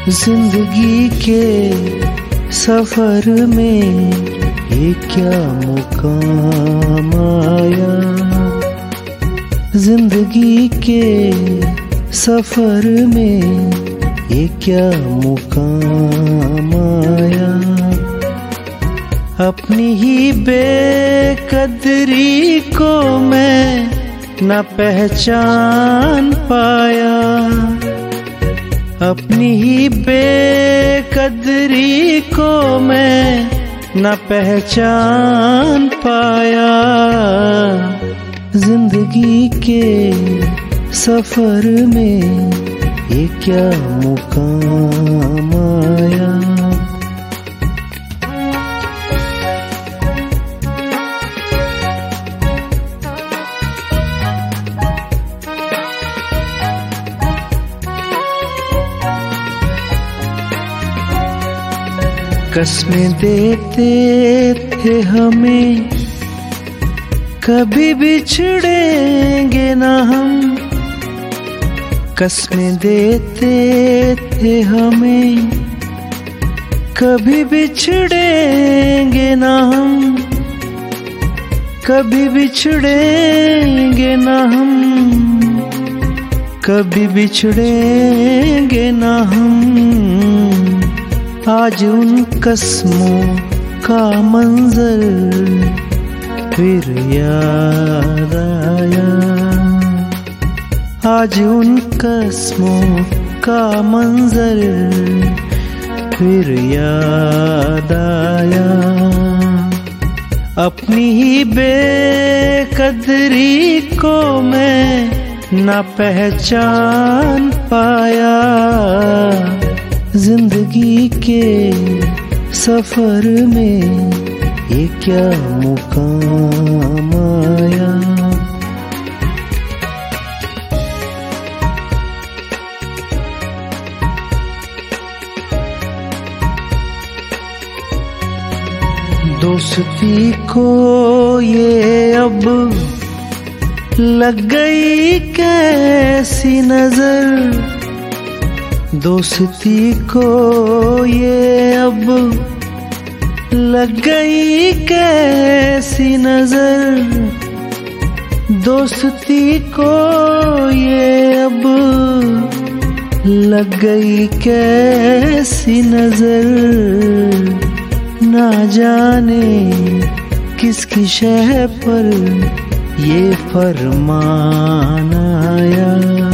जिंदगी के सफर में ये क्या मुकाम आया। जिंदगी के सफर में ये क्या मुकाम आया। अपनी ही बेकदरी को मैं न पहचान पाया। अपनी ही बेकदरी को मैं न पहचान पाया। जिंदगी के सफर में ये क्या मुकाम आया। कसमें देते थे हमें कभी बिछड़ेंगे ना हम। कसमें देते थे हमें कभी बिछड़ेंगे ना हम। कभी बिछड़ेंगे ना हम। कभी बिछड़ेंगे ना हम। आज उन कसमों का मंजर फिर याद आया। आज उन कसमों का मंजर फिर याद आया। अपनी ही बेकदरी को मैं न पहचान पाया। जिंदगी के सफर में ये क्या मुकाम आया। दोस्ती को ये अब लग गई कैसी नजर। दोस्ती को ये अब लग गई कैसी नजर। दोस्ती को ये अब लग गई कैसी नजर। ना जाने किसकी शह पर ये फरमान आया।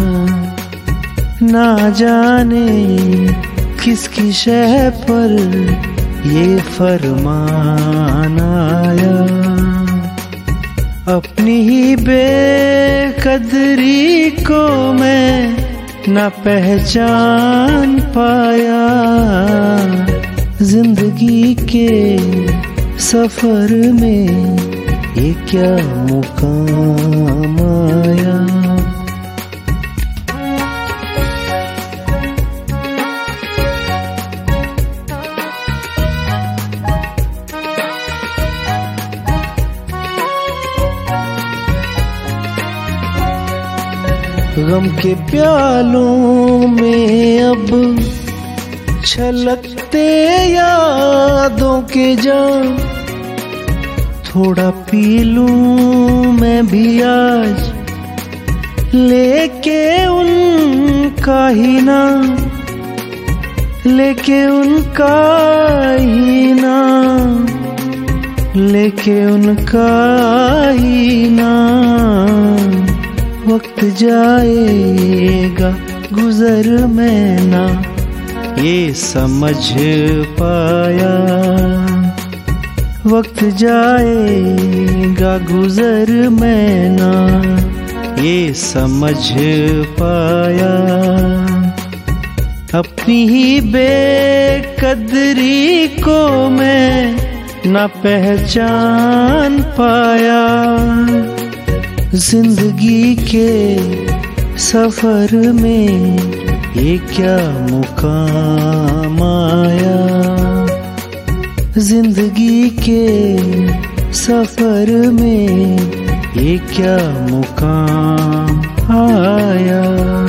ना जाने किसकी शह पर ये फरमान आया। अपनी ही बेकदरी को मैं न पहचान पाया। जिंदगी के सफर में ये क्या मुकाम आया। गम के प्यालों में अब छलकते यादों के जाम। थोड़ा पी लूं मैं भी आज लेके उनका ही नाम। लेके उनका ही नाम। लेके उनका ही नाम। वक्त जाएगा गुजर मैं ना ये समझ पाया। वक्त जाएगा गुजर मैं ना ये समझ पाया। अपनी ही बेकदरी को मैं न पहचान पाया। जिंदगी के सफर में ये क्या मुकाम आया। जिंदगी के सफर में ये क्या मुकाम आया।